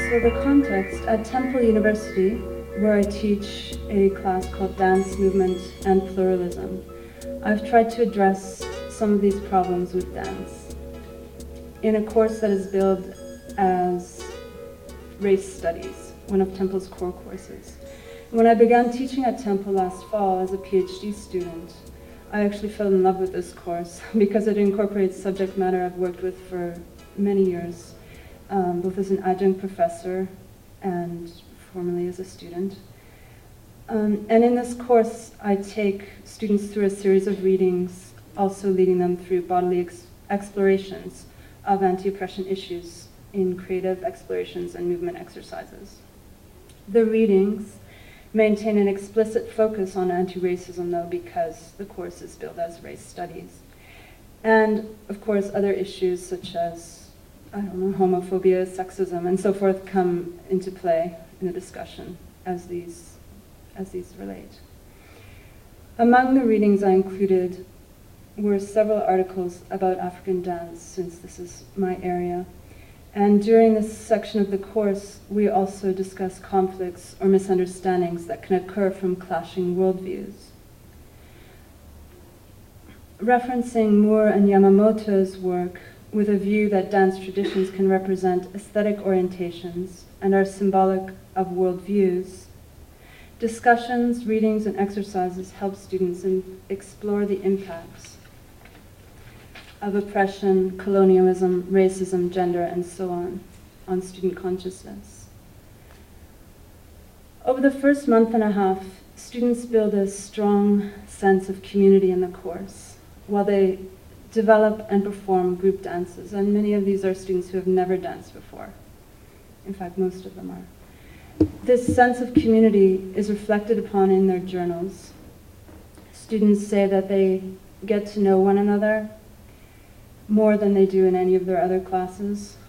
So the context, at Temple University, where I teach a class called Dance, Movement, and Pluralism, I've tried to address some of these problems with dance in a course that is billed as Race Studies, one of Temple's core courses. When I began teaching at Temple last fall as a PhD student, I actually fell in love with this course because it incorporates subject matter I've worked with for many years, both as an adjunct professor and formerly as a student. And in this course, I take students through a series of readings, also leading them through bodily explorations of anti-oppression issues in creative explorations and movement exercises. The readings maintain an explicit focus on anti-racism, though, because the course is billed as race studies. And, of course, other issues such as, homophobia, sexism, and so forth come into play in the discussion as these relate. Among the readings I included were several articles about African dance, since this is my area. And during this section of the course, we also discuss conflicts or misunderstandings that can occur from clashing worldviews. Referencing Moore and Yamamoto's work with a view that dance traditions can represent aesthetic orientations and are symbolic of worldviews, discussions, readings, and exercises help students explore the impacts of oppression, colonialism, racism, gender, and so on student consciousness. Over the first month and a half, students build a strong sense of community in the course while they develop and perform group dances, and many of these are students who have never danced before. In fact, most of them are. This sense of community is reflected upon in their journals. Students say that they get to know one another more than they do in any of their other classes.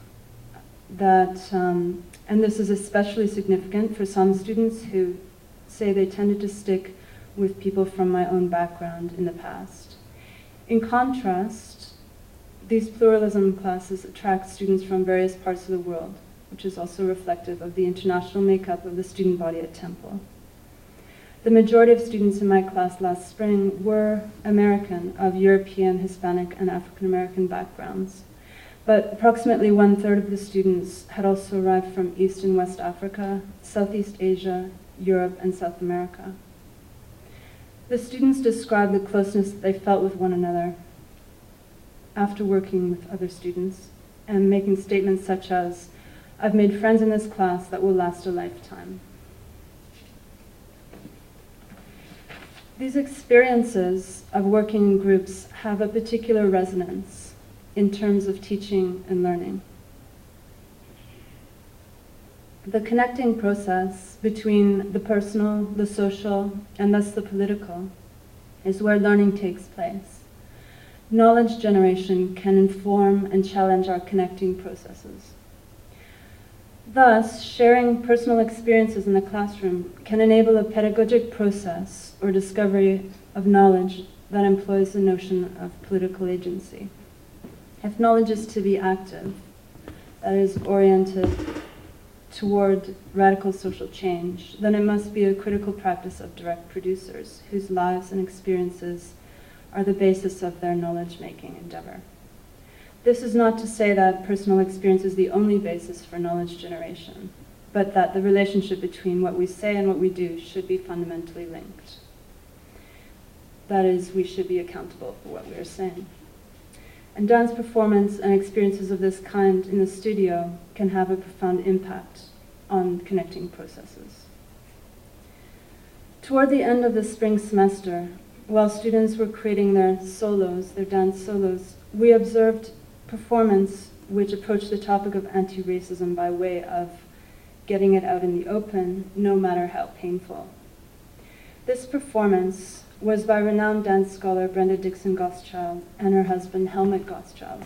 And this is especially significant for some students who say they tended to stick with people from my own background in the past. In contrast, these pluralism classes attract students from various parts of the world, which is also reflective of the international makeup of the student body at Temple. The majority of students in my class last spring were American, of European, Hispanic, and African American backgrounds. But approximately 1/3 of the students had also arrived from East and West Africa, Southeast Asia, Europe, and South America. The students described the closeness that they felt with one another after working with other students and making statements such as, "I've made friends in this class that will last a lifetime." These experiences of working in groups have a particular resonance in terms of teaching and learning. The connecting process between the personal, the social, and thus the political is where learning takes place. Knowledge generation can inform and challenge our connecting processes. Thus, sharing personal experiences in the classroom can enable a pedagogic process or discovery of knowledge that employs the notion of political agency. If knowledge is to be active, that is oriented toward radical social change, then it must be a critical practice of direct producers whose lives and experiences are the basis of their knowledge-making endeavor. This is not to say that personal experience is the only basis for knowledge generation, but that the relationship between what we say and what we do should be fundamentally linked. That is, we should be accountable for what we are saying. And dance performance and experiences of this kind in the studio can have a profound impact on connecting processes. Toward the end of the spring semester, while students were creating their solos, their dance solos, we observed performance which approached the topic of anti-racism by way of getting it out in the open, no matter how painful. This performance was by renowned dance scholar Brenda Dixon Goschild and her husband Helmut Goschild.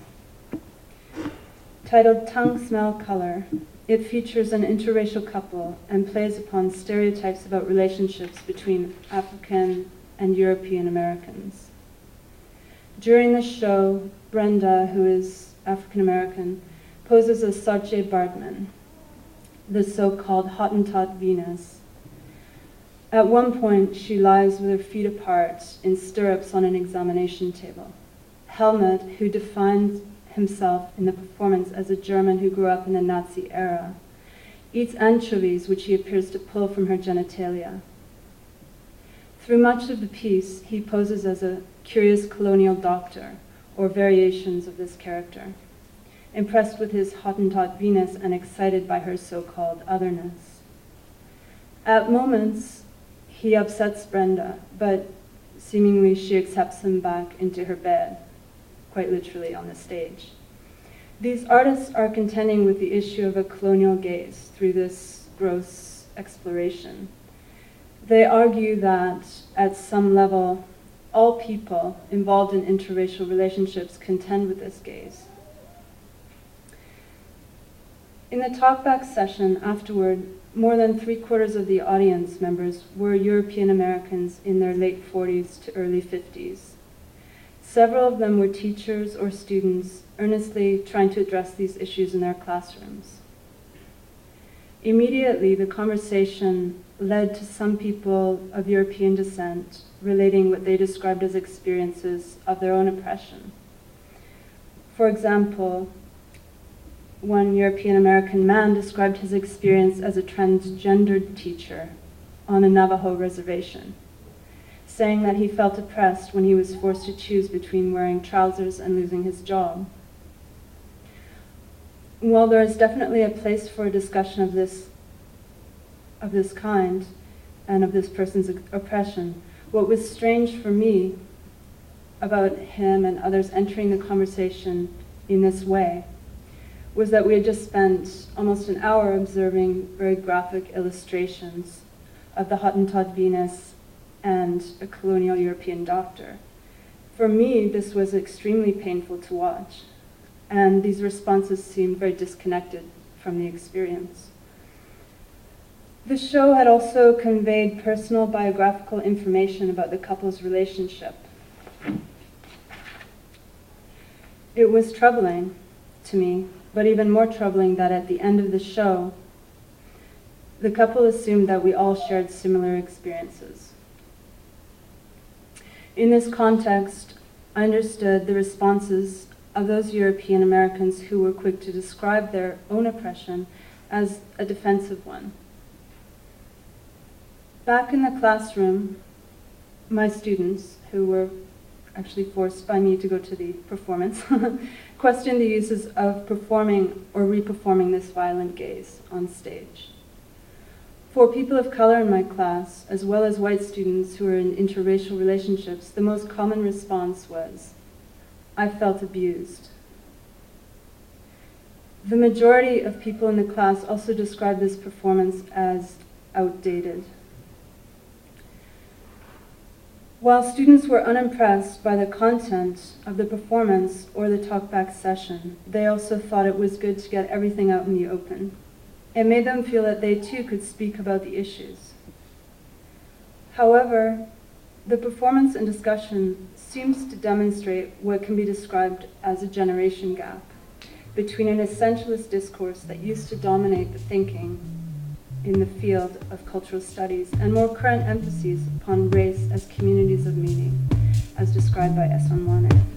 Titled Tongue, Smell, Color, it features an interracial couple and plays upon stereotypes about relationships between African and European Americans. During the show, Brenda, who is African American, poses as Saartjie Baartman. the so-called Hottentot Venus. At one point, she lies with her feet apart in stirrups on an examination table. Helmut, who defines himself in the performance as a German who grew up in the Nazi era, eats anchovies which he appears to pull from her genitalia. Through much of the piece, he poses as a curious colonial doctor, or variations of this character, impressed with his Hottentot Venus and excited by her so-called otherness. At moments, he upsets Brenda, but seemingly she accepts him back into her bed, quite literally on the stage. These artists are contending with the issue of a colonial gaze through this gross exploration. They argue that, at some level, all people involved in interracial relationships contend with this gaze. In the talkback session afterward, more than 3/4 of the audience members were European Americans in their late 40s to early 50s. Several of them were teachers or students earnestly trying to address these issues in their classrooms. Immediately, the conversation led to some people of European descent relating what they described as experiences of their own oppression. For example, one European American man described his experience as a transgendered teacher on a Navajo reservation, saying that he felt oppressed when he was forced to choose between wearing trousers and losing his job. While there is definitely a place for a discussion of this kind and of this person's oppression, what was strange for me about him and others entering the conversation in this way was that we had just spent almost an hour observing very graphic illustrations of the Hottentot Venus and a colonial European doctor. For me, this was extremely painful to watch, and these responses seemed very disconnected from the experience. The show had also conveyed personal biographical information about the couple's relationship. It was troubling to me, but even more troubling that at the end of the show, the couple assumed that we all shared similar experiences. In this context, I understood the responses of those European Americans who were quick to describe their own oppression as a defensive one. Back in the classroom, my students, who were actually forced by me to go to the performance, questioned the uses of performing or reperforming this violent gaze on stage. For people of color in my class, as well as white students who were in interracial relationships, the most common response was, "I felt abused." The majority of people in the class also described this performance as outdated. While students were unimpressed by the content of the performance or the talkback session, they also thought it was good to get everything out in the open. It made them feel that they too could speak about the issues. However, the performance and discussion seems to demonstrate what can be described as a generation gap between an essentialist discourse that used to dominate the thinking in the field of cultural studies and more current emphases upon race as communities of meaning, as described by Esonwane.